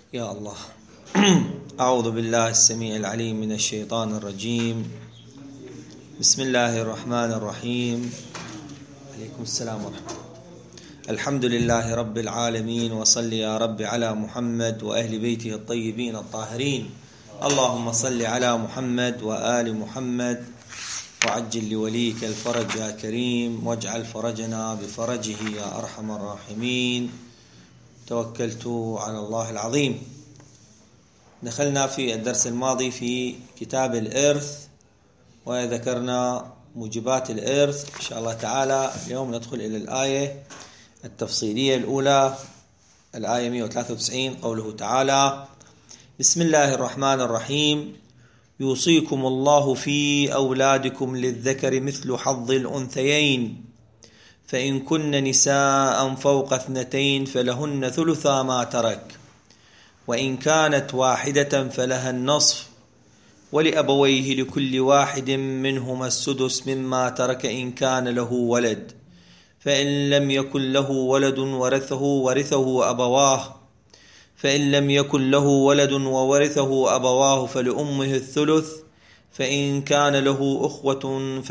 يا الله. أعوذ بالله السميع العليم من الشيطان الرجيم. بسم الله الرحمن الرحيم. عليكم السلام ورحمة الله. الحمد لله رب العالمين، وصل يا رب على محمد وأهل بيته الطيبين الطاهرين. اللهم صل على محمد وآل محمد، وعجل لوليك الفرج يا كريم، واجعل فرجنا بفرجه يا أرحم الراحمين. توكلت على الله العظيم. دخلنا في الدرس الماضي في كتاب الإرث وذكرنا موجبات الإرث. إن شاء الله تعالى اليوم ندخل إلى الآية التفصيلية الأولى، الآية 193، قوله تعالى: بسم الله الرحمن الرحيم. يوصيكم الله في أولادكم للذكر مثل حظ الأنثيين، فإن كن نساء فوق 2 فلهن ثلثا ما ترك، وإن كانت واحدة فلها النصف، ولأبويه لكل واحد منهما السدس مما ترك إن كان له ولد، فإن لم يكن له ولد ورثه أبواه، فإن لم يكن له ولد وورثه أبواه فلأمه الثلث، فإن كان له أخوة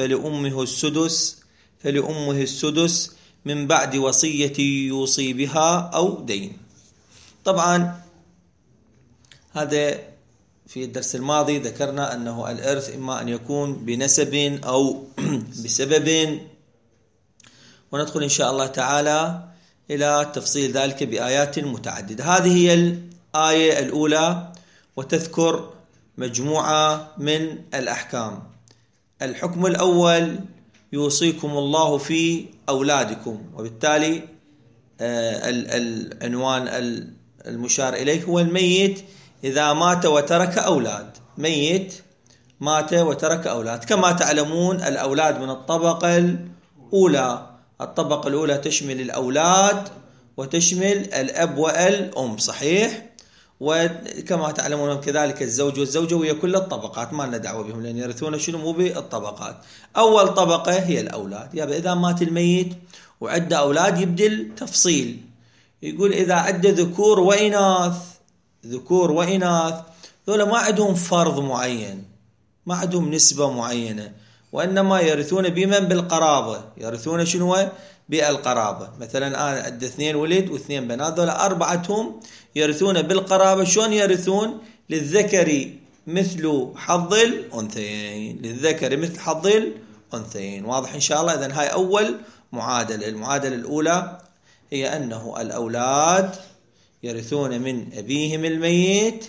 فلأمه السدس من بعد وصية يوصي بها أو دين. طبعا هذا في الدرس الماضي ذكرنا أنه الإرث إما أن يكون بنسب أو بسبب، وندخل إن شاء الله تعالى إلى تفصيل ذلك بآيات متعددة. هذه هي الآية الأولى، وتذكر مجموعة من الأحكام. الحكم الأول: يوصيكم الله في أولادكم، وبالتالي العنوان المشار إليه هو الميت إذا مات وترك أولاد. ميت مات وترك أولاد. كما تعلمون الأولاد من الطبقة الأولى. الطبقة الأولى تشمل الأولاد وتشمل الأب والأم، صحيح؟ وكما تعلمون كذلك الزوج والزوجة، وهي كل الطبقات ما لنا دعوة بهم لأن يرثون شنو مو بالطبقات. أول طبقة هي الأولاد. يعني إذا مات الميت وعد أولاد يبدل تفصيل، يقول إذا عد ذكور وإناث ذولا ما عندهم فرض معين، ما عندهم نسبة معينة، وإنما يرثون بمن بالقرابة. يرثون شنو بالقرابة. مثلا أنا عندي 2 ولد و2 بنات، ذولا أربعتهم يرثون بالقرابة. شلون يرثون؟ للذكر مثل حظ الأنثيين. للذكر مثل حظ الأنثيين. واضح إن شاء الله؟ إذن هاي أول معادلة. المعادلة الأولى هي أنه الأولاد يرثون من أبيهم الميت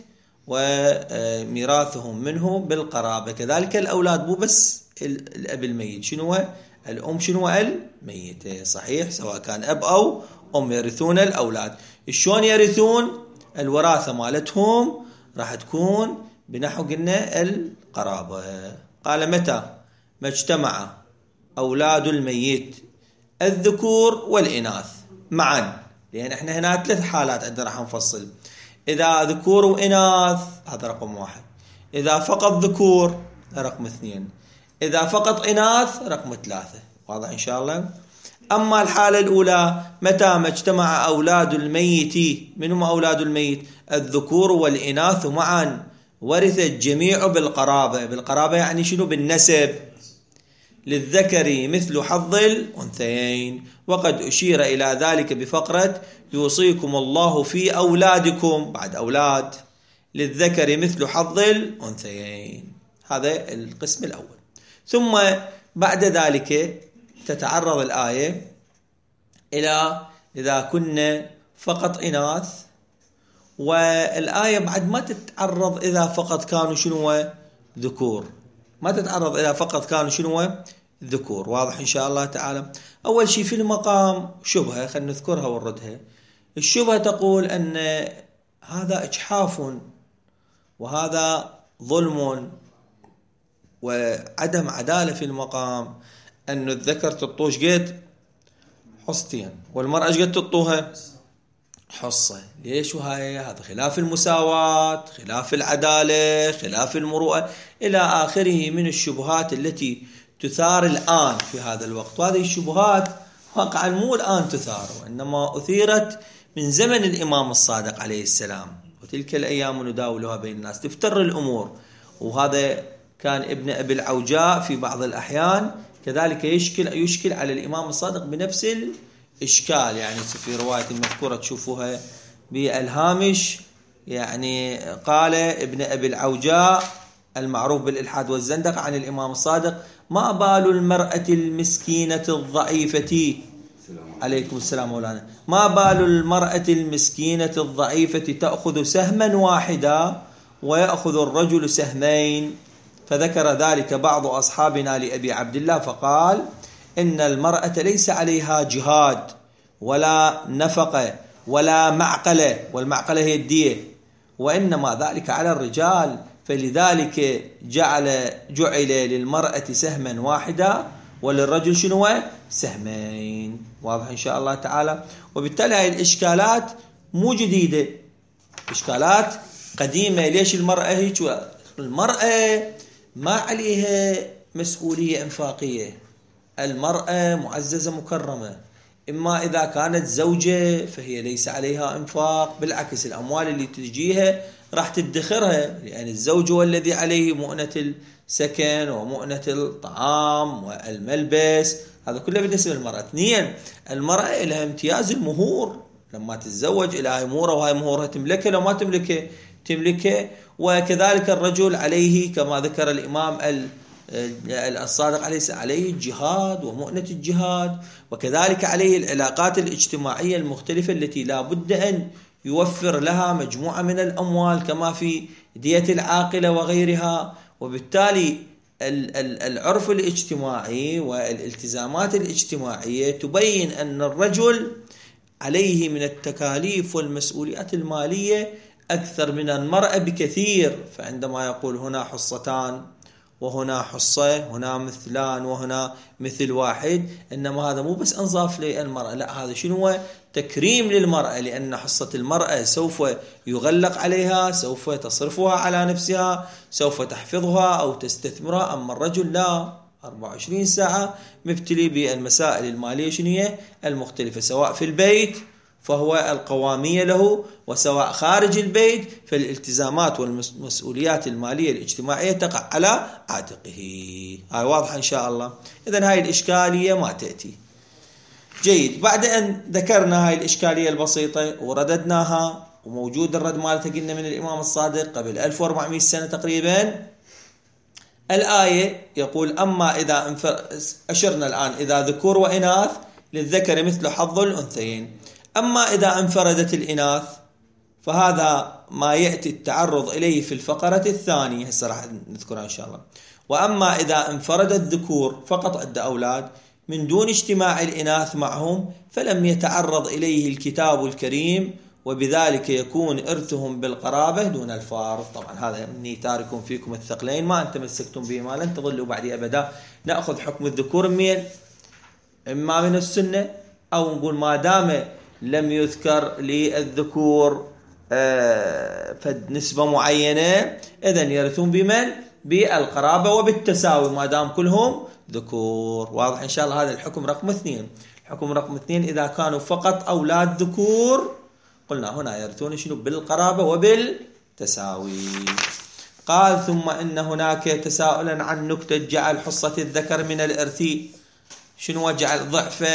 وميراثهم منه بالقرابة. كذلك الأولاد مو بس الأب الميت، شنو الأم، شنو الميت، صحيح؟ سواء كان أب أو أم يرثون الأولاد. شلون يرثون؟ الوراثة مالتهم راح تكون بنحو قلنا القرابة. قال: متى ما اجتمع أولاد الميت الذكور والإناث معا. لأن احنا هنا 3 حالات عندنا راح نفصل. إذا ذكور وإناث هذا رقم 1، إذا فقط ذكور رقم 2، إذا فقط إناث رقم 3. واضح إن شاء الله؟ أما الحالة الأولى: متى ما اجتمع أولاد الميت. من هم أولاد الميت؟ الذكور والإناث معا، ورث الجميع بالقرابة. بالقرابة يعني شنو؟ بالنسب. للذكر مثل حظ الأنثيين. وقد أشير إلى ذلك بفقرة: يوصيكم الله في أولادكم، بعد أولاد، للذكر مثل حظ الأنثيين. هذا القسم الأول. ثم بعد ذلك تتعرض الآية إلى إذا كنا فقط إناث، والآية بعد ما تتعرض إذا فقط كانوا شنو ذكور. ما تتعرض إذا فقط كانوا شنو ذكور. واضح إن شاء الله تعالى؟ أول شيء في المقام شبهة، خلينا نذكرها ونردها. الشبهة تقول أن هذا إجحاف وهذا ظلم وعدم عدالة في المقام، أن الذكر تطوش قد حصتين والمرأة قد تطوها حصة. ليش؟ وهاي هذا خلاف المساواة، خلاف العدالة، خلاف المروءة، إلى آخره من الشبهات التي تثار الآن في هذا الوقت. وهذه الشبهات واقعا مو الآن تثار، وإنما أثيرت من زمن الإمام الصادق عليه السلام، وتلك الأيام نداولها بين الناس، تفتر الأمور. وهذا كان ابن أبي العوجاء في بعض الأحيان كذلك يشكل على الإمام الصادق بنفس الإشكال. يعني في رواية المذكورة تشوفوها بالهامش، يعني قال ابن أبي العوجاء المعروف بالإلحاد والزندق عن الإمام الصادق: ما بال المرأة المسكينة الضعيفة، عليكم السلام مولانا، ما بال المرأة المسكينة الضعيفة تأخذ سهما واحدا ويأخذ الرجل سهمين؟ فذكر ذلك بعض أصحابنا لأبي عبد الله فقال: إن المرأة ليس عليها جهاد ولا نفقة ولا معقلة، والمعقلة هي الدية، وإنما ذلك على الرجال، فلذلك جعل للمرأة سهما واحدا وللرجل شنو؟ سهمين. واضح إن شاء الله تعالى. وبالتالي هذه الإشكالات مو جديدة، إشكالات قديمة. ليش المرأة هيك؟ المرأة ما عليها مسؤولية إنفاقية، المرأة معززة مكرمة. إما إذا كانت زوجة فهي ليس عليها إنفاق، بالعكس الأموال اللي تجيها راح تدخرها، لأن الزوج هو الذي عليه مؤنة السكن ومؤنة الطعام والملبس، هذا كله بالنسبة للمرأة. اثنين، المرأة لها امتياز المهور، لما تتزوج لها مهورة، وهي مهورها تملكها، لو ما تملكها. وكذلك الرجل عليه كما ذكر الإمام الصادق عليه الجهاد ومؤنة الجهاد، وكذلك عليه العلاقات الاجتماعية المختلفة التي لا بد أن يوفر لها مجموعة من الأموال كما في دية العاقلة وغيرها. وبالتالي العرف الاجتماعي والالتزامات الاجتماعية تبين أن الرجل عليه من التكاليف والمسؤوليات المالية أكثر من المرأة بكثير. فعندما يقول هنا حصتان وهنا حصة، هنا مثلان وهنا مثل واحد، إنما هذا مو بس أنصاف للمرأة، لا، هذا شنو؟ تكريم للمرأة، لأن حصة المرأة سوف يغلق عليها، سوف تصرفها على نفسها، سوف تحفظها أو تستثمرها. أما الرجل لا، 24 ساعة مبتلي بالمسائل المالية شنية المختلفة، سواء في البيت فهو القوامية له، وسواء خارج البيت فالالتزامات والمسؤوليات المالية الاجتماعية تقع على عاتقه. هاي واضحة إن شاء الله. إذن هاي الإشكالية ما تأتي. جيد، بعد أن ذكرنا هاي الإشكالية البسيطة ورددناها، وموجود الرد مالته قلنا من الإمام الصادق قبل 1400 سنة تقريبا. الآية يقول: أما إذا أشرنا الآن إذا ذكور وإناث للذكر مثل حظ الأنثيين. أما إذا انفردت الإناث فهذا ما يأتي التعرض إليه في الفقرة الثانية، هسه راح نذكرها إن شاء الله. وأما إذا انفرد الذكور فقط عند أولاد من دون اجتماع الإناث معهم فلم يتعرض إليه الكتاب الكريم، وبذلك يكون إرثهم بالقرابة دون الفارض. طبعا هذا إني تارك فيكم الثقلين ما أن تمسكتم بهما لن تضلوا بعدي أبدا. نأخذ حكم الذكور من إما من السنة، أو نقول ما دام لم يذكر للذكور فنسبة معينة إذن يرثون بمن؟ بالقرابة وبالتساوي ما دام كلهم ذكور. واضح إن شاء الله. هذا الحكم رقم 2. الحكم رقم 2 إذا كانوا فقط أولاد ذكور قلنا هنا يرثون شنو؟ بالقرابة وبالتساوي. قال: ثم إن هناك تساؤلا عن نكتة جعل حصة الذكر من الإرث. شنو جعل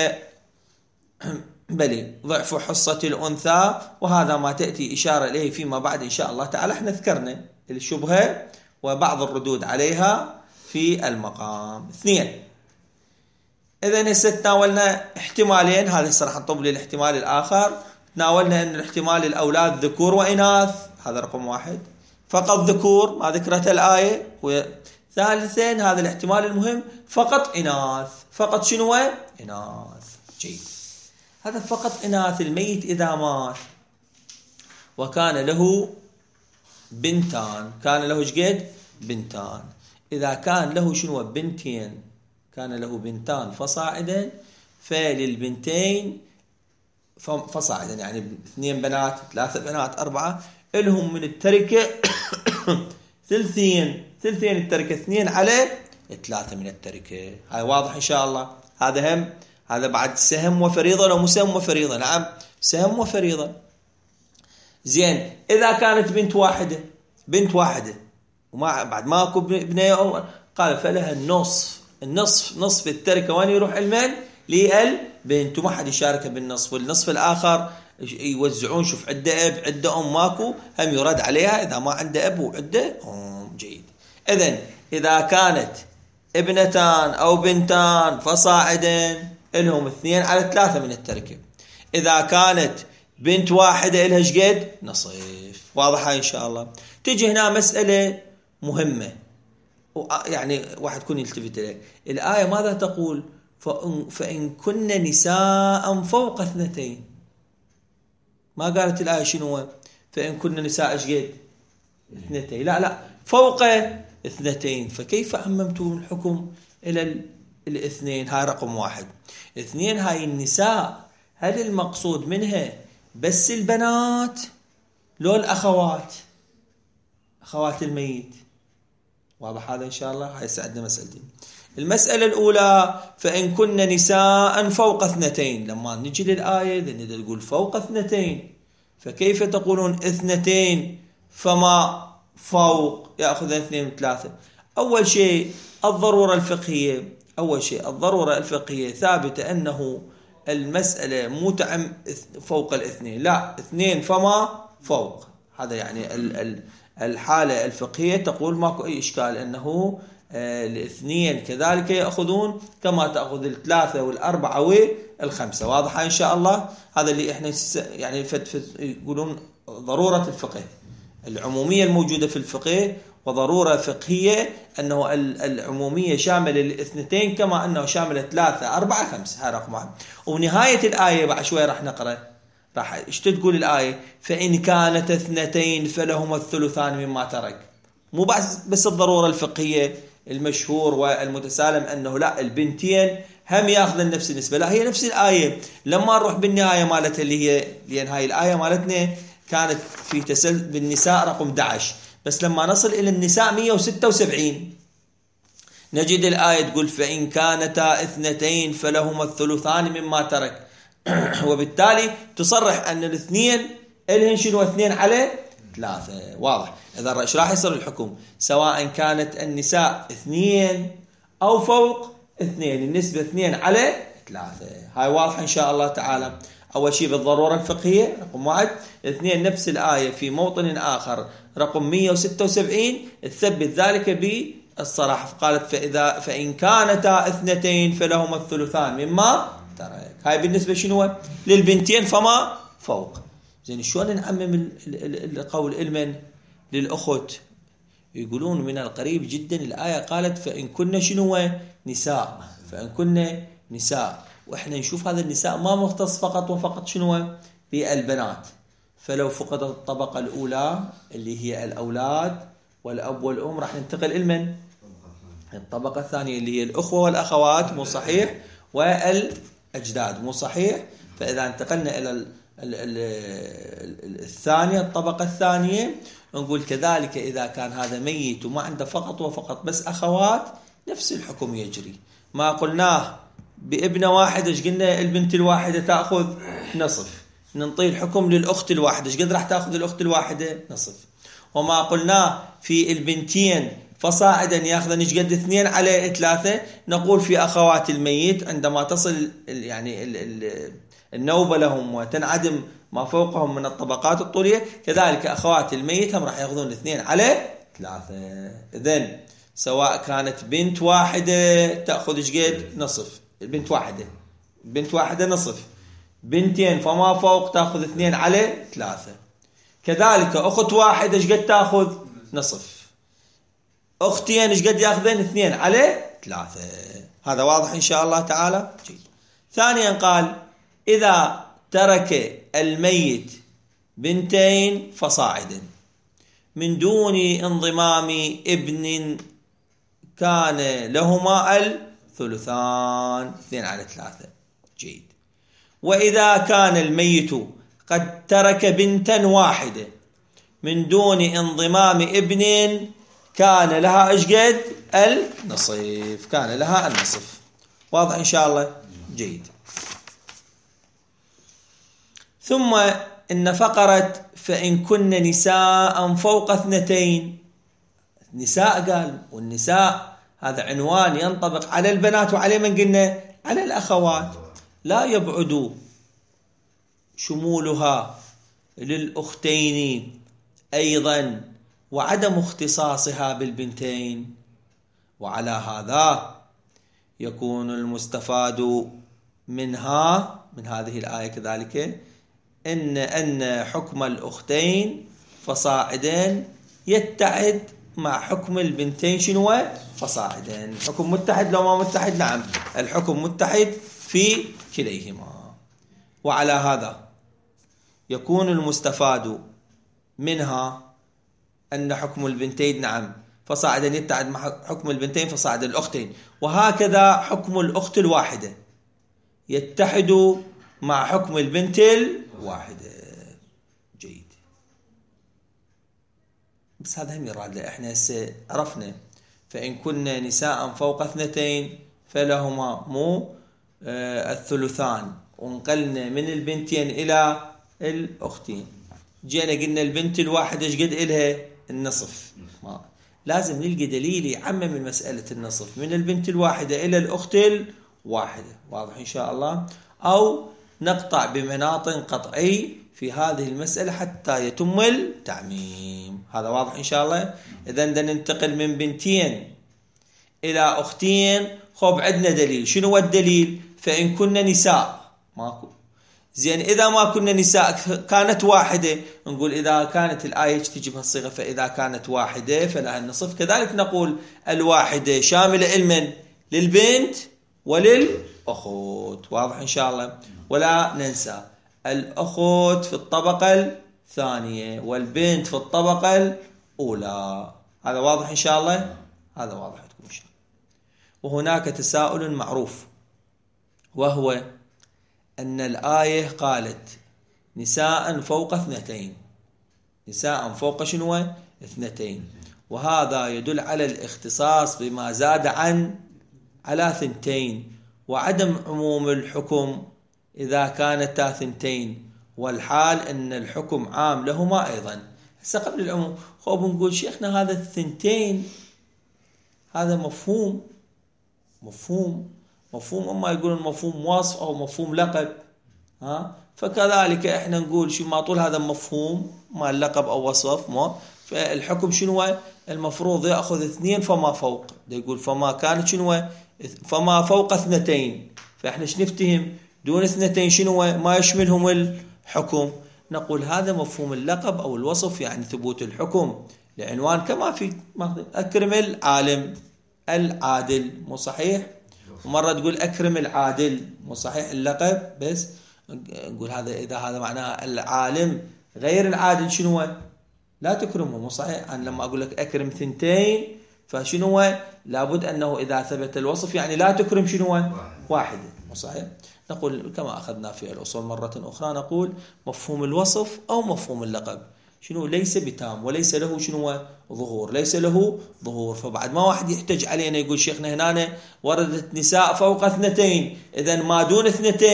ضعف حصة الأنثى؟ وهذا ما تأتي إشارة إليه فيما بعد إن شاء الله تعالى. احنا ذكرنا الشبهة وبعض الردود عليها في المقام 2. إذن تناولنا احتمالين، هذا راح نطب للاحتمال الآخر. تناولنا أن الاحتمال الأولاد ذكور وإناث، هذا رقم 1، فقط ذكور ما ذكرت الآية. ثالثا هذا الاحتمال المهم فقط إناث. فقط شنو؟ إناث. جيد، هذا فقط إناث. الميت إذا مات وكان له بنتان، كان له شقد؟ بنتان. إذا كان له شنو؟ بنتين، كان له بنتان فصاعدا، فللبنتين فصاعدا يعني 2 بنات 3 بنات 4 لهم من التركة ثلثين التركة، 2 على 3 من التركة. هاي واضح إن شاء الله. هذا هذا بعد سهم وفريضة، لو مو سهم وفريضة؟ نعم، سهم وفريضة. زين إذا كانت بنت واحدة وما بعد ماكو بنية قال فلها النصف نصف التركة، وين يروح المال؟ للبنت، وما حد يشارك بالنصف، والنصف الآخر يوزعون. شوف عدة أب عدة أم ماكو، هم يرد عليها إذا ما عنده أب وعدة أم. جيد. إذن إذا كانت ابنتان أو بنتان فصاعدا لهم 2/3 من التركة. إذا كانت بنت واحدة لها شقد؟ نصف. واضحة إن شاء الله. تجي هنا مسألة مهمة، يعني واحد يكون يلتفت إليه. الآية ماذا تقول؟ فإن كن نساء فوق 2. ما قالت الآية شنو؟ فإن كن نساء شقد؟ 2. لا فوق 2. فكيف عممتم الحكم إلى 2؟ هاي رقم 1. 2 هاي النساء، هل المقصود منها بس البنات لو الأخوات، أخوات الميت؟ واضح هذا إن شاء الله. هاي سعدنا مسألتين. المسألة الأولى فإن كن نساء فوق 2. لما نجي للآية نقدر نقول فوق 2، فكيف تقولون 2 فما فوق يأخذ 2/3؟ أول شيء الضرورة الفقهية ثابتة أنه المسألة مو فوق 2، لا 2 فما فوق. هذا يعني الحالة الفقهية تقول ماكو أي إشكال أنه 2 كذلك يأخذون كما تأخذ 3 و4 و5. واضحة إن شاء الله. هذا اللي إحنا يعني يقولون ضرورة الفقه، العمومية الموجودة في الفقه، وضرورة فقهية أنه العمومية شاملة 2 كما أنه شاملة 3 4 5. هذا رقم 1. ونهاية الآية بعد شوي راح نقرأ، راح ايش تقول الآية؟ فإن كانت 2 فلهما الثلثان مما ترك. مو بس الضرورة الفقهية المشهور والمتسالم أنه لا البنتين هم يأخذن نفس النسبة، لا هي نفس الآية. لما نروح بالنهاية مالتها اللي هي، لأن هاي الآية مالتنا كانت في بالنساء رقم 11، بس لما نصل إلى النساء 176 نجد الآية تقول فإن كانتا 2 فلهما الثلثان مما ترك. وبالتالي تصرح أن 2 إلهن شنو؟ 2/3. واضح. إذا إيش راح يصير الحكم؟ سواء كانت النساء 2 أو فوق 2، النسبة 2/3. هاي واضحة إن شاء الله تعالى. أول شيء بالضرورة الفقهية رقم 1. 2 نفس الآية في موطن آخر رقم 176 تثبت ذلك بالصراحة، فقالت فإن كانتا 2 فلهما الثلثان مما ترك. هاي بالنسبة شنو؟ للبنتين فما فوق. زين شلون نعمم القول المن للأخت؟ يقولون من القريب جدا الآية قالت فإن كنا شنو؟ نساء. فإن كنا نساء، وإحنا نشوف هذا النساء ما مختص فقط وفقط شنو؟ بالبنات. فلو فقدت الطبقة الأولى اللي هي الأولاد والأب والأم راح ننتقل المن الطبقة الثانية اللي هي الأخوة والأخوات، مو صحيح؟ والأجداد، مو صحيح؟ فإذا انتقلنا إلى الثانية الطبقة الثانية نقول كذلك إذا كان هذا ميت وما عنده فقط وفقط بس أخوات نفس الحكم يجري. ما قلناه بابنة واحدة، ايش قلنا؟ البنت الواحدة تأخذ نصف، ننطي الحكم للأخت الواحدة، ايش قد راح تأخذ الأخت الواحدة؟ نصف. وما قلناه في البنتين فصاعدا يأخذن ايش قد؟ 2/3. نقول في أخوات الميت عندما تصل يعني النوبة لهم وتنعدم ما فوقهم من الطبقات الطولية، كذلك أخوات الميت هم راح يأخذون 2/3. إذن سواء كانت بنت واحدة تأخذ ايش قد؟ نصف. البنت واحدة نصف. بنتين فما فوق تأخذ 2/3. كذلك أخت واحدة ايش قد تأخذ؟ نصف. أختين ايش قد يأخذن؟ 2/3. هذا واضح إن شاء الله تعالى. جيد. ثانيا قال إذا ترك الميت 2 فصاعدا من دون انضمام ابن كان لهما الثلثان 2/3. جيد. وإذا كان الميت قد ترك بنتا واحدة من دون انضمام ابن كان لها ايش قد؟ النصف. كان لها النصف. واضح إن شاء الله. جيد. ثم إن فقرة فإن كن نساء فوق 2. نساء قال، والنساء هذا عنوان ينطبق على البنات وعلى من قلنا؟ على الأخوات. لا يبعد شمولها للأختين أيضا وعدم اختصاصها بالبنتين. وعلى هذا يكون المستفاد منها من هذه الآية كذلك أن حكم الأختين فصاعدا يتحد مع حكم البنتين شنو؟ فصاعدا. الحكم متحد لو ما متحد؟ نعم، الحكم متحد في كليهما. وعلى هذا يكون المستفاد منها أن حكم البنتين نعم فصاعدا يتحد مع حكم البنتين فصاعدا الأختين، وهكذا حكم الأخت الواحدة يتحد مع حكم البنت الواحدة. جيد. بس هذا هم يراد له. احنا هسه عرفنا فإن كنا نساء فوق 2 فلهما مو الثلثان، ونقلنا من البنتين إلى الأختين. جينا قلنا البنت الواحدة ايش قد إلها؟ النصف. لازم نلقي دليل يعمم المسألة النصف من البنت الواحدة إلى الأخت الواحدة. واضح إن شاء الله؟ أو نقطع بمناط قطعي في هذه المسألة حتى يتم التعميم. هذا واضح إن شاء الله؟ إذن بدنا ننتقل من بنتين إلى أختين. خب عندنا دليل. شنو هو الدليل؟ فإن كنا نساء. ماكو. زين إذا ما كنا نساء كانت واحدة، نقول إذا كانت الآية تجي بهالصيغة فإذا كانت واحدة فلها النصف. كذلك نقول الواحدة شاملة علما للبنت وللأخوت. واضح إن شاء الله؟ ولا ننسى الأخوت في الطبقة الثانية والبنت في الطبقة الأولى. هذا واضح إن شاء الله؟ هذا واضح لكم إن شاء الله. وهناك تساؤل معروف، وهو أن الآية قالت نساء فوق 2. نساء فوق شنو؟ 2. وهذا يدل على الاختصاص بما زاد على 2 وعدم عموم الحكم إذا كانتا 2، والحال أن الحكم عام لهما أيضا. هسه قبل العموم خب نقول شيخنا هذا 2 هذا مفهوم أما يقولون مفهوم وصف أو مفهوم لقب. فكذلك إحنا نقول شو ما طول هذا مفهوم ما اللقب أو وصف. ما فالحكم شنو؟ المفروض يأخذ 2 فما فوق. يقول فما كانت شنو؟ فما فوق 2. فإحنا شنفتهم دون 2 شنو؟ ما يشملهم الحكم. نقول هذا مفهوم اللقب أو الوصف، يعني ثبوت الحكم لعنوان كما في أكرم العالم العادل. مو صحيح؟ ومرة تقول أكرم العادل. مو صحيح اللقب؟ بس نقول هذا إذا هذا معناه العالم غير العادل شنو؟ لا تكرمه. مو صحيح؟ أنا لما أقول لك أكرم 2 فشنو؟ لابد أنه إذا ثبت الوصف يعني لا تكرم شنو؟ واحدة. مو صحيح؟ نقول كما أخذنا في الأصول مرة أخرى، نقول مفهوم الوصف أو مفهوم اللقب شنو؟ ليس بتام وليس له شنو؟ ظهور. ليس له ظهور. فبعد ما واحد يحتج علينا يقول شيخنا هنا وردت نساء فوق 2، إذن ما دون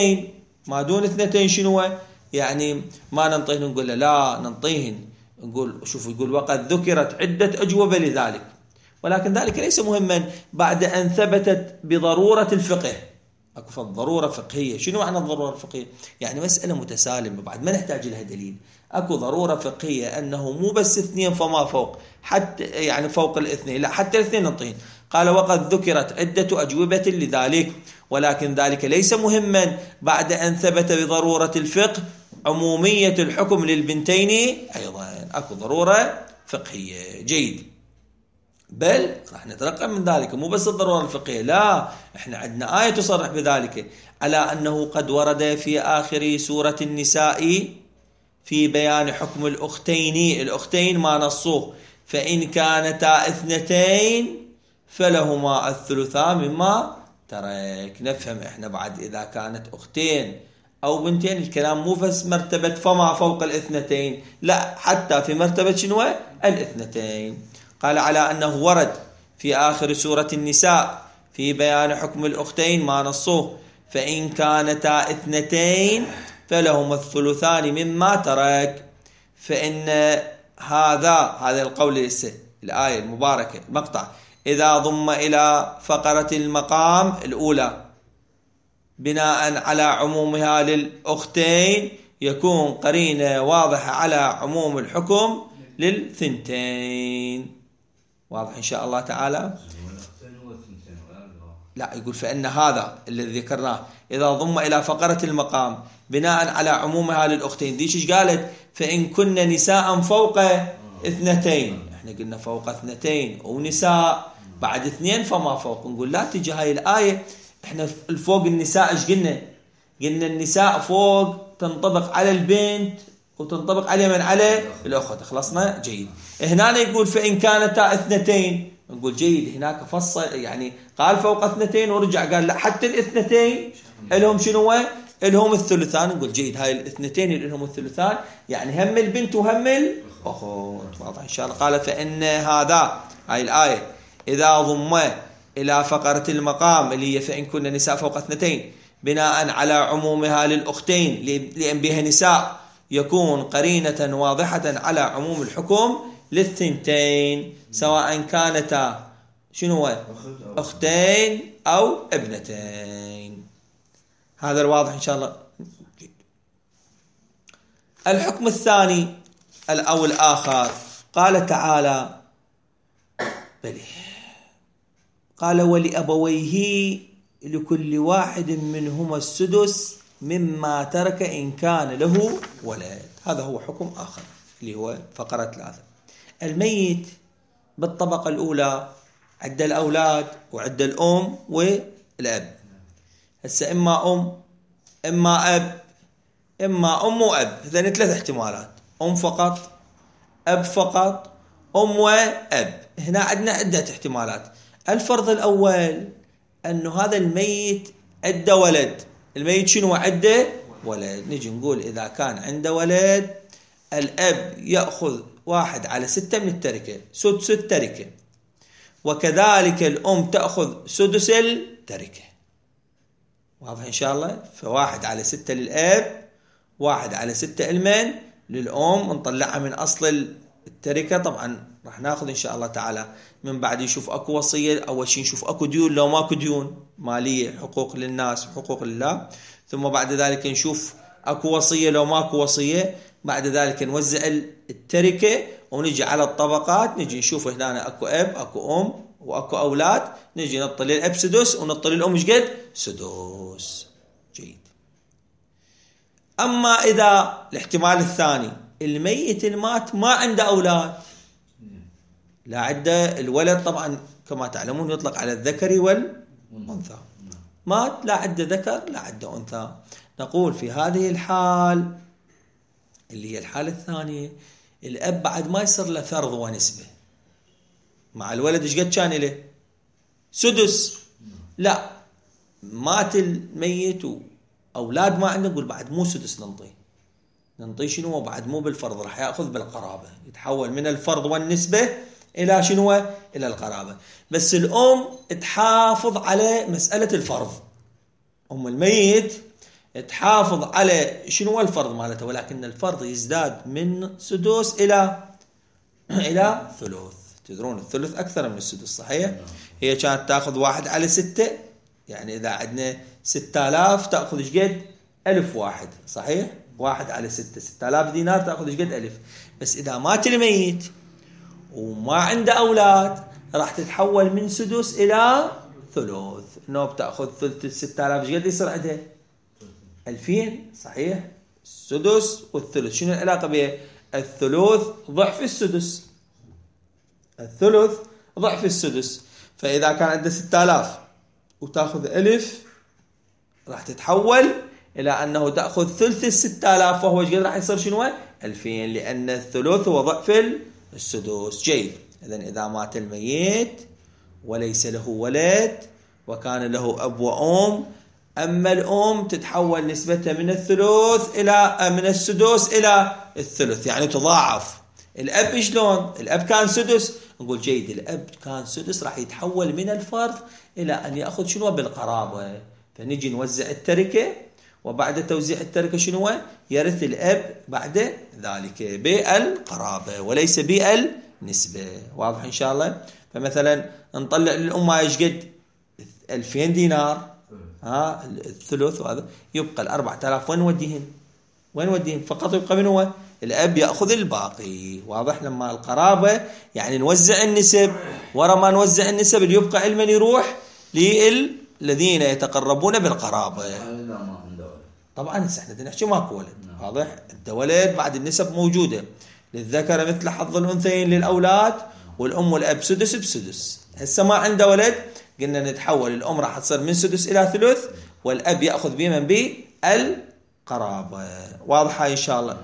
2 شنو؟ يعني ما ننطيهن. نقول لا ننطيهن. نقول شوف يقول وقد ذكرت عدة أجوبة لذلك، ولكن ذلك ليس مهما بعد أن ثبتت بضرورة الفقه. أكو ضرورة فقهية. شنو معنى الضرورة الفقهية؟ يعني مسألة متسالمة بعد ما نحتاج لها دليل. أكو ضرورة فقهية أنه مو بس 2 فما فوق، حتى يعني فوق 2، لا حتى 2 ننطيهن. قال وقد ذكرت عدة أجوبة لذلك، ولكن ذلك ليس مهما بعد أن ثبت بضرورة الفقه عمومية الحكم للبنتين أيضا. أكو ضرورة فقهية. جيد. بل راح نترقى من ذلك، مو بس الضرورة الفقهية، لا احنا عندنا آية تصرح بذلك، على أنه قد ورد في آخر سورة النساء في بيان حكم الأختين ما نصوه فإن كانتا 2 فلهما الثلثان مما ترك. نفهم احنا بعد إذا كانت أختين أو بنتين الكلام مو بس مرتبة فما فوق 2، لا حتى في مرتبة شنو؟ 2. قال على أنه ورد في آخر سورة النساء في بيان حكم الأختين ما نصوه فإن كانتا 2 فلهم الثلثان مما ترك. فإن هذا القول الآية المباركة المقطع إذا ضم إلى فقرة المقام الأولى بناء على عمومها للأختين يكون قرينة واضحة على عموم الحكم للثنتين. واضح إن شاء الله تعالى؟ لا، يقول فإن هذا الذي ذكرناه إذا ضم إلى فقرة المقام بناء على عمومها للأختين. ديش إيش قالت؟ فإن كن نساء فوق 2. احنا قلنا فوق 2 ونساء بعد 2 فما فوق. نقول لا، تجي هاي الآية احنا الفوق النساء ايش قلنا؟ قلنا النساء فوق تنطبق على البنت وتنطبق على من؟ على الأخت. خلصنا؟ جيد. هنا يقول فإن كانتا 2. نقول جيد، هناك فصل يعني قال فوق 2 ورجع قال لا، حتى 2 لهم شنو؟ لهم الثلثان. نقول جيد، هاي 2 لهم الثلثان، يعني هم البنت وهم الأخت. واضح إن شاء الله. قال فإن هذا، هاي الآية إذا ضم إلى فقرة المقام اللي هي فإن كن نساء فوق 2 بناء على عمومها للأختين لأن بها نساء يكون قرينة واضحة على عموم الحكم للثنتين سواء كانتا شنو؟ أختين أو ابنتين. هذا الواضح إن شاء الله. الحكم الثاني أو الآخر قال تعالى بلي قال ولأبويه لكل واحد منهما السدس مما ترك إن كان له ولد. هذا هو حكم آخر اللي هو فقرة 3. الميت بالطبقة الأولى عد الأولاد وعد الأم والأب. هسه إما أم إما أب إما أم وأب. هذين 3 احتمالات: أم فقط، أب فقط، أم وأب. هنا عندنا عدة احتمالات. الفرض الأول أنه هذا الميت عنده ولد. الميت شنو عنده؟ ولد. نجي نقول إذا كان عنده ولد الأب يأخذ 1/6 من التركة، سدس التركة، وكذلك الأم تأخذ سدس التركة. واضح إن شاء الله؟ ف1/6 للأب، 1/6 المن للأم، ونطلعها من أصل التركة. طبعا راح ناخذ إن شاء الله تعالى من بعد نشوف أكو وصية. أول شيء نشوف أكو ديون، لو ماكو ديون مالية، حقوق للناس وحقوق لله. ثم بعد ذلك نشوف أكو وصية، لو ماكو وصية بعد ذلك نوزع التركة ونجي على الطبقات. نجي نشوف هنا أكو أب أكو أم وأكو أولاد، نجي نطل الأب سدس ونطل الأم ايش قد؟ سدس. جيد. أما إذا الاحتمال الثاني الميت المات ما عنده أولاد، لا عنده الولد، طبعا كما تعلمون يطلق على الذكر والأنثى. مات لا عنده ذكر لا عنده أنثى. نقول في هذه الحال اللي هي الحالة الثانية الأب بعد ما يصير له فرض ونسبة مع الولد. ايش قد كان له؟ سدس. لا، مات الميت وأولاد ما عنده، نقول بعد مو سدس ننطي شنو؟ بعد مو بالفرض، راح يأخذ بالقرابة، يتحول من الفرض والنسبة إلى شنو؟ إلى القرابة. بس الأم تحافظ على مسألة الفرض. أم الميت تحافظ على شنو الفرض مالته، ولكن الفرض يزداد من سدس إلى ثلث. تدرون الثلث أكثر من السدس صحيح؟ هي كانت تأخذ 1/6، يعني إذا عندنا 6000 تأخذ ايش قد؟ 1000 واحد صحيح؟ 1/6 6000 دينار تأخذ ايش قد؟ 1000. بس إذا مات الميت وما عنده أولاد راح تتحول من سدس إلى ثلث. إنه بتأخذ ثلث 6000 ايش قد يصير عندها؟ 2000 صحيح؟ السدس والثلث شنو العلاقة بيه؟ الثلث ضعف السدس. الثلث ضعف السدس. فإذا كان عنده 6000 وتأخذ 1000 راح تتحول إلى أنه تأخذ ثلث 6000 وهو ايش قد راح يصير شنو؟ 2000، لأن الثلث هو ضعف السدس. جيد. إذا مات الميت وليس له ولد وكان له أب وأم، أما الأم تتحول نسبتها من السدس إلى الثلث، يعني تضاعف. الأب شلون؟ الأب كان سدس، نقول جيد الأب كان سدس راح يتحول من الفرض إلى أن يأخذ شنو؟ بالقرابة. فنجي نوزع التركة وبعد توزيع التركة شنو يرث الأب بعد ذلك بالقرابة وليس بالنسبة. واضح إن شاء الله؟ فمثلا نطلع للأم ايش قد 2000 دينار الثلث، وهذا يبقى 4000 وين نوديهن؟ فقط يبقى من هو الأب يأخذ الباقي. واضح؟ لما القرابة يعني نوزع النسب، ورا ما نوزع النسب اللي يبقى علما يروح للذين يتقربون بالقرابة. طبعا احنا نحكي ماكو ولد. واضح؟ انت ولد بعد النسب موجودة، للذكر مثل حظ الأنثيين للأولاد، والأم والأب سدس بسدس. هسه ما عنده ولد، قلنا نتحول، الأم راح تصير من سدس إلى ثلث، والأب يأخذ بمن بالقرابة. واضحة إن شاء الله؟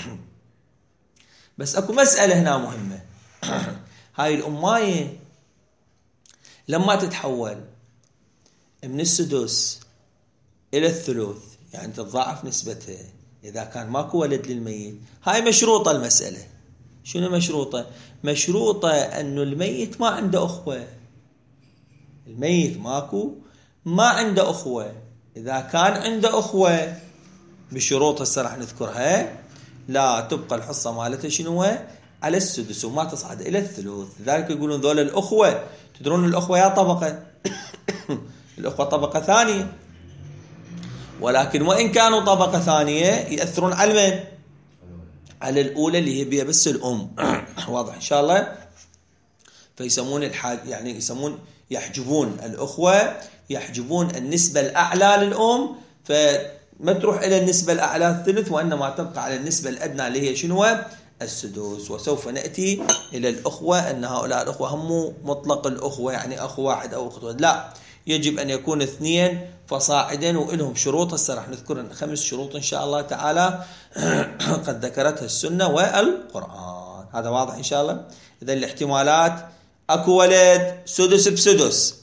بس أكو مسألة هنا مهمة. هاي الأماية لما تتحول من السدس إلى الثلث يعني تتضاعف نسبتها إذا كان ماكو ولد للميت. هاي مشروطة المسألة. شنو مشروطة؟ مشروطة أنه الميت ما عنده أخوة. الميت ما عنده أخوة. إذا كان عنده أخوة بشروط هسه راح نذكرها، لا تبقى الحصة مالتها شنو على السدس وما تصعد إلى الثلث. لذلك يقولون ذول الأخوة، تدرون الأخوة يا طبقة الأخوة طبقة ثانية، ولكن وإن كانوا طبقة ثانية يأثرون على من؟ على الأولى اللي هي بها بس الأم. واضح إن شاء الله؟ فيسمون يعني يحجبون الأخوة، يحجبون النسبة الأعلى للأم، فما تروح إلى النسبة الأعلى الثلث، وإنما تبقى على النسبة الأدنى اللي هي شنو؟ السدس. وسوف نأتي إلى الأخوة أن هؤلاء الأخوة هم مطلق الأخوة، يعني أخ واحد أو أخت واحد، لا، يجب أن يكون 2 فصاعدا، وإلهم شروط هسه راح نذكر 5 شروط إن شاء الله تعالى قد ذكرتها السنة والقرآن. هذا واضح إن شاء الله؟ إذا الاحتمالات: أكو ولد سدس بسدس،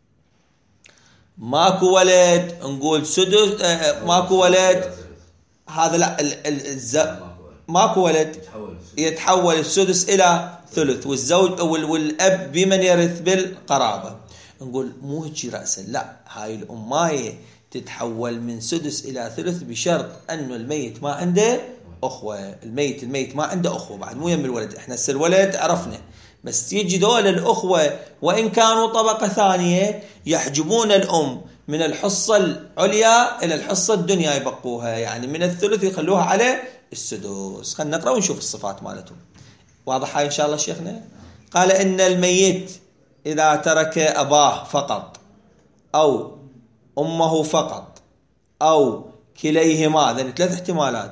ماكو ولد نقول سدس، ماكو ولد هذا لا، ماكو ولد يتحول السدس إلى ثلث، والزوج والأب بمن يرث بالقرابة. نقول مو هيك رأسا، لا، هاي الأماية تتحول من سدس إلى ثلث بشرط أنه الميت ما عنده أخوة. الميت ما عنده أخوة بعد، مو يم الولد. احنا الولد عرفنا، بس يجي دول الأخوة وإن كانوا طبقة ثانية يحجبون الأم من الحصة العليا إلى الحصة الدنيا، يبقوها يعني من الثلث يخلوها على السدس. خلينا نقرأ ونشوف الصفات مالتهم. واضح هاي إن شاء الله شيخنا؟ قال إن الميت إذا ترك أباه فقط أو أمه فقط أو كليهما، ذن 3 احتمالات،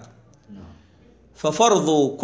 ففرض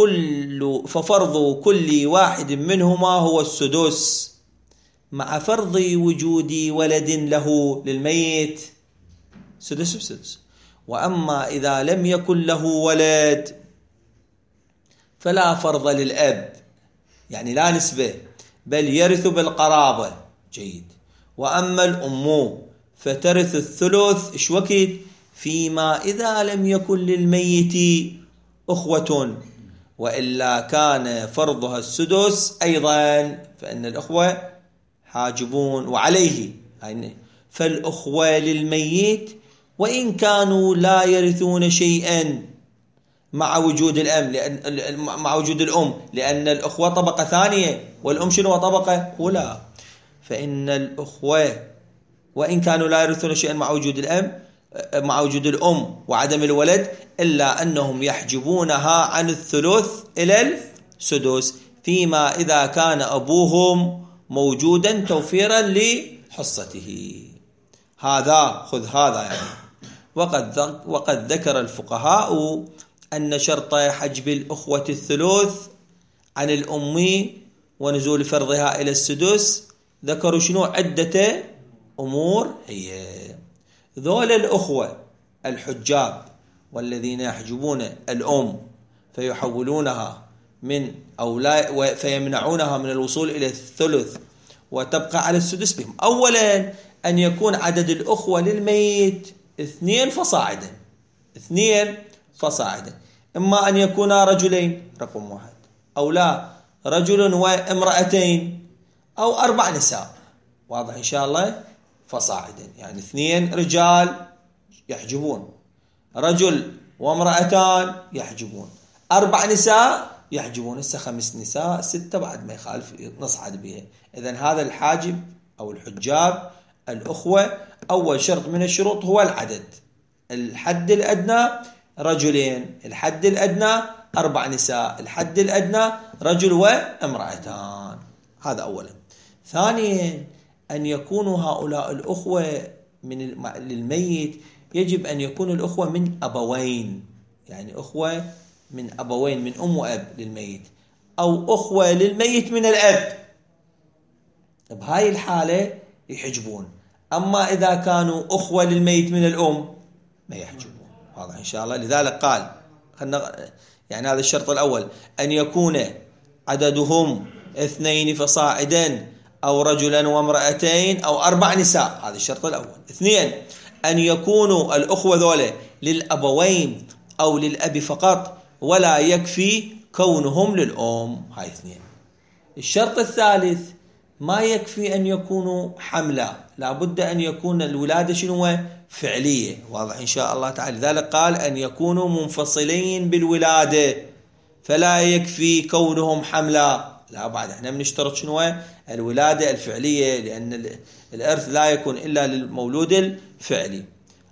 كل واحد منهما هو السدس مع فرض وجود ولد له للميت، سدس بسدس. وأما إذا لم يكن له ولد فلا فرض للأب، يعني لا نسبة، بل يرث بالقرابة. جيد. وأما الأم فترث الثلث إيش وقت؟ فيما إذا لم يكن للميت أخوة، وإلا كان فرضها السدس أيضا، فإن الأخوة حاجبون وعليه. فالأخوة للميت وإن كانوا لا يرثون شيئا مع وجود الأم، لأن الأخوة طبقة ثانية والأم شنو طبقة أولى. فإن الأخوة وإن كانوا لا يرثون شيئا مع وجود الأم وعدم الولد، إلا أنهم يحجبونها عن الثلث إلى السدس فيما إذا كان أبوهم موجودا توفيرا لحصته. هذا خذ هذا يعني. وقد ذكر الفقهاء أن شرط حجب الأخوة الثلث عن الأم ونزول فرضها إلى السدس، ذكروا شنو؟ عدة أمور. هي ذول الأخوة الحجاب والذين يحجبون الأم فيحولونها من أولاد فيمنعونها من الوصول إلى الثلث وتبقى على السدس بهم. أولا أن يكون عدد الأخوة للميت 2 فصاعدا. 2 فصاعدا، إما أن يكونا رجلين رقم 1، أو لا، رجل وامرأتين، أو 4 نساء. واضح إن شاء الله؟ فصاعدا يعني 2 رجال يحجبون رجل وامرأتان يحجبون، 4 نساء يحجبون، هسه 5 نساء 6 بعد ما يخالف نصعد بها. إذن هذا الحاجب أو الحجاب الأخوة أول شرط من الشروط هو العدد. الحد الأدنى رجلين، الحد الأدنى 4 نساء، الحد الأدنى رجل وامرأتان. هذا أولا. ثانيا أن يكونوا هؤلاء الأخوة للميت يجب أن يكون الأخوة من أبوين، يعني أخوة من أبوين، من أم وأب للميت، أو أخوة للميت من الأب، بهاي الحالة يحجبون. أما إذا كانوا أخوة للميت من الأم ما يحجبون. واضح إن شاء الله. لذلك قال يعني هذا الشرط الأول أن يكون عددهم 2 فصاعدا، أو رجلا وامرأتين، أو 4 نساء. هذا الشرط الأول. 2 أن يكونوا الأخوة ذولا للأبوين أو للأب فقط، ولا يكفي كونهم للأم. هاي 2. الشرط الثالث ما يكفي أن يكونوا حملا، لابد أن يكون الولادة شنو؟ فعلية. واضح إن شاء الله تعالى. لذلك قال أن يكونوا منفصلين بالولادة، فلا يكفي كونهم حملا. لا، بعد احنا بنشترط شنو؟ الولادة الفعلية، لأن الإرث لا يكون إلا للمولود الفعلي.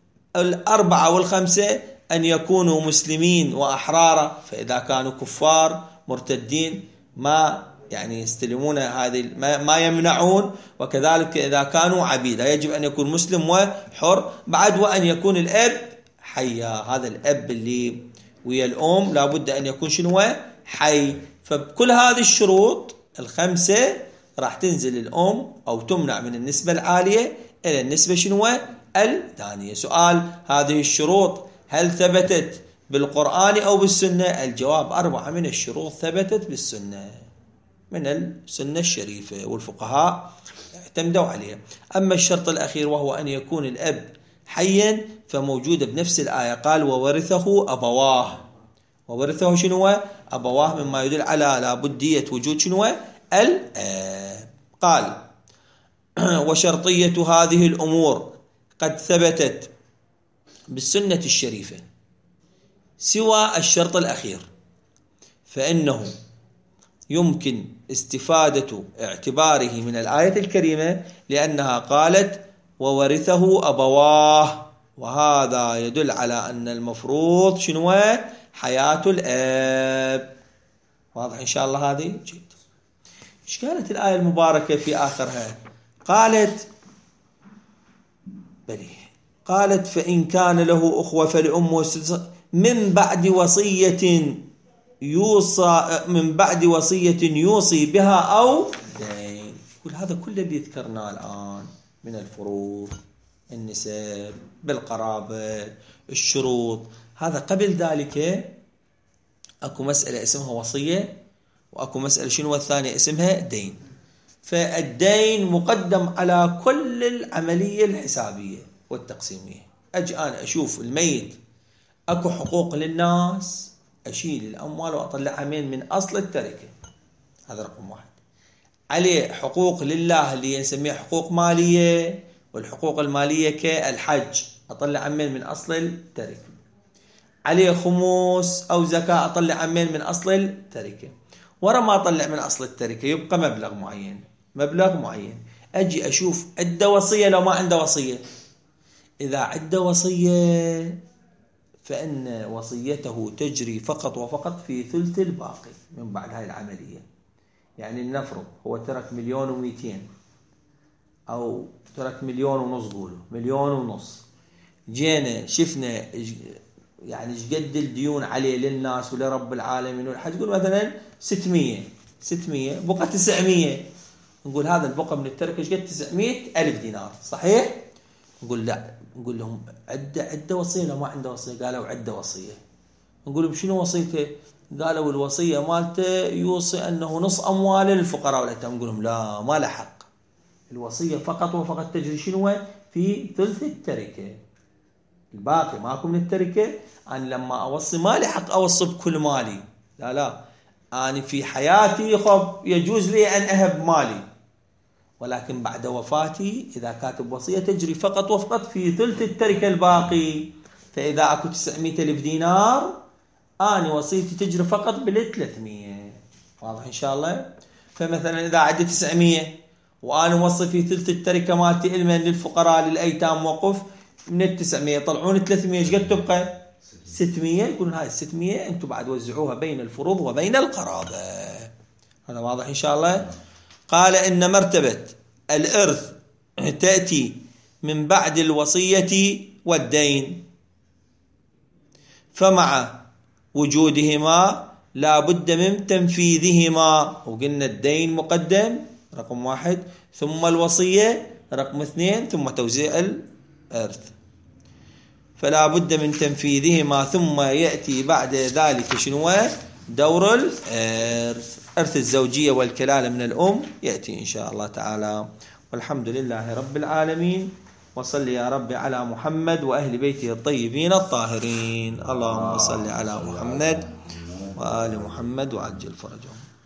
4 و5 أن يكونوا مسلمين وأحرارا، فإذا كانوا كفار مرتدين ما يعني يستلمون هذه ما يمنعون. وكذلك إذا كانوا عبيدا يجب أن يكون مسلم وحر. بعد وأن يكون الأب حيا، هذا الأب اللي ويا الأم لابد أن يكون شنو؟ حي. فبكل هذه الشروط ال5 راح تنزل الأم أو تمنع من النسبة العالية إلى النسبة شنو؟ الثانية. سؤال: هذه الشروط هل ثبتت بالقرآن أو بالسنة؟ الجواب: 4 من الشروط ثبتت بالسنة، من السنة الشريفة، والفقهاء اعتمدوا عليها. أما الشرط الأخير وهو أن يكون الأب حيا فموجود بنفس الآية. قال: وورثه أبواه. وورثه شنو؟ أبواه، مما يدل على لابدية وجود شنو؟ الأب. قال: وشرطية هذه الأمور قد ثبتت بالسنة الشريفة سوى الشرط الأخير، فإنه يمكن استفادة اعتباره من الآية الكريمة، لأنها قالت: وورثه أبواه، وهذا يدل على أن المفروض شنو؟ حياة الأب. واضح إن شاء الله. هذه جيد. إيش قالت الآية المباركة في آخرها؟ قالت: قالت: فإن كان له أخوة فلأمه من بعد وصية يوصي بها أو دين. كل هذا كله اللي ذكرناه الآن من الفروض، النسب، بالقرابة، الشروط، هذا قبل ذلك أكو مسألة اسمها وصية، وأكو مسألة شنو الثانية اسمها دين. فالدين مقدم على كل العملية الحسابية والتقسيمية. أجي أنا أشوف الميت أكو حقوق للناس، أشيل الأموال وأطلعها من أصل التركة. هذا رقم 1. عليه حقوق لله اللي نسميها حقوق مالية، والحقوق المالية كالحج أطلع من أصل التركة. عليه خموس أو زكاة أطلع من أصل التركة. ورا ما أطلع من أصل التركة يبقى مبلغ معين. أجي أشوف عنده وصية لو ما عنده وصية. إذا عنده وصية فإن وصيته تجري فقط وفقط في ثلث الباقي من بعد هاي العملية. يعني لنفرض هو ترك 1,200,000 أو ترك 1,500,000، قولوا 1,500,000. جينا شفنا يعني ايش قد الديون عليه للناس ولرب العالمين والحج، قول مثلا 600 بقى 900. نقول هذا البقى من التركة ايش قد 900,000 دينار، صحيح؟ نقول لا، نقول لهم عده وصية لو ما عنده وصية. قالوا عده وصية. نقول لهم شنو وصيته؟ قالوا الوصية مالته يوصي أنه نص أموال للفقراء والأيتام. نقول لهم لا، ما له حق. الوصية فقط وفقط تجري شنو؟ في ثلث التركة، الباقي ماكو من التركة. أنا لما أوصي ما لي حق أوصي بكل مالي، لا، أنا في حياتي يجوز لي أن أهب مالي، ولكن بعد وفاتي إذا كاتب وصية تجري فقط وفقط في ثلث التركة الباقي. فإذا أكو 900 ألف دينار أنا وصيتي تجري فقط بال300. واضح إن شاء الله؟ فمثلا إذا عندي 900 وأنا موصي في ثلث التركة مالتي علما للفقراء للأيتام وقف، من 900 طلعون 300 ايش قد تبقى؟ 600. يقولون هاي 600 أنتم بعد وزعوها بين الفروض وبين القرابة. هذا واضح إن شاء الله؟ قال إن مرتبة الإرث تأتي من بعد الوصية والدين، فمع وجودهما لا بد من تنفيذهما. وقلنا الدين مقدم رقم 1، ثم الوصية رقم 2، ثم توزيع الإرث. فلا بد من تنفيذهما، ثم يأتي بعد ذلك شنو؟ دور الإرث. إرث الزوجية والكلالة من الأم يأتي إن شاء الله تعالى. والحمد لله رب العالمين. وصل يا رب على محمد وأهل بيته الطيبين الطاهرين. اللهم صل على محمد وآل محمد وعجل فرجهم.